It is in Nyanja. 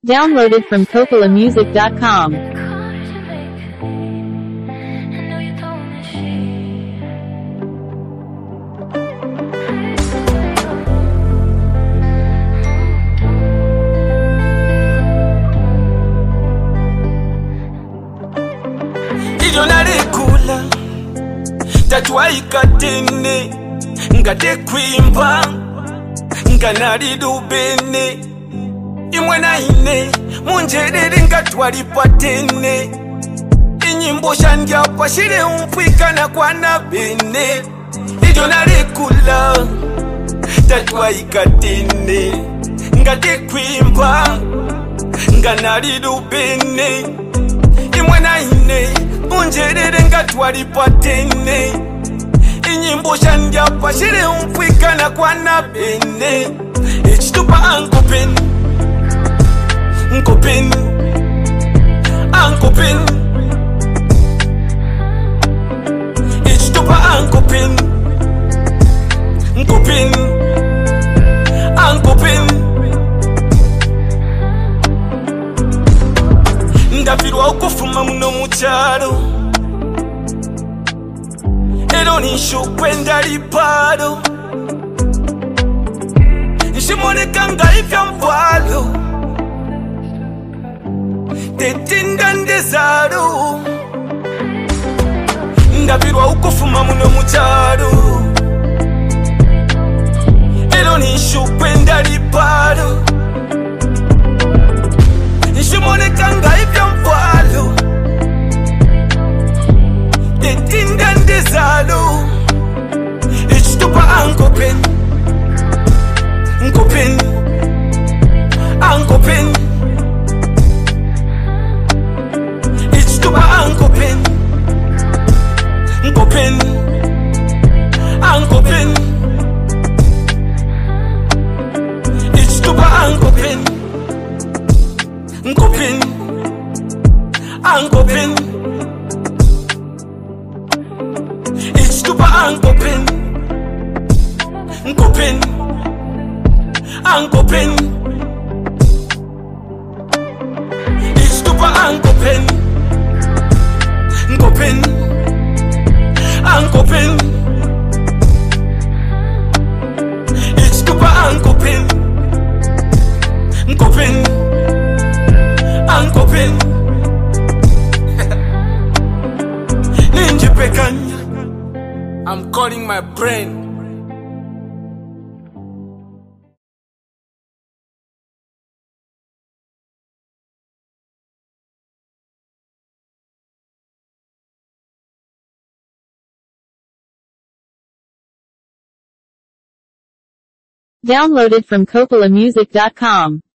Downloaded from copolamusic.com. Idonalekula tatwaikatene ngate kwimba nganalidubene imwe naine munjerere ngatwalipatene inyimbo shandyapa shile umpwikana kwa nabene idonalekula tatwaikatene ngate kwimba nganalidubene imwe naine munjerere ngatwalipatene inyimbo shandyapa shile umpwikana kwa nabene echitupa ankopeni nkopeni ankopeni echitupa ankopeni nkopeni ankopeni ndafirwa ukufuma muno muchalo ero nishukwe ndalipalo nishimoneka ngaipya mpwalo tetinda ndezalo ndafirwa ukufuma muno muchalo ero nishukwe ndalipalo nishimoneka ngaipya mpwalo tetinda ndezalo echitupa ankopeni nkopeni ankopeni echitupa ankopeni nkopeni ankopeni echitupa ankopeni nkopeni ankopeni echitupa ankopeni nkopeni ankopeni echitupa ankopeni nkopeni ankopeni echitupa ankopeni nkopeni ankopeni ninjipekanya. I'm calling my brain. Downloaded from copolamusic.com.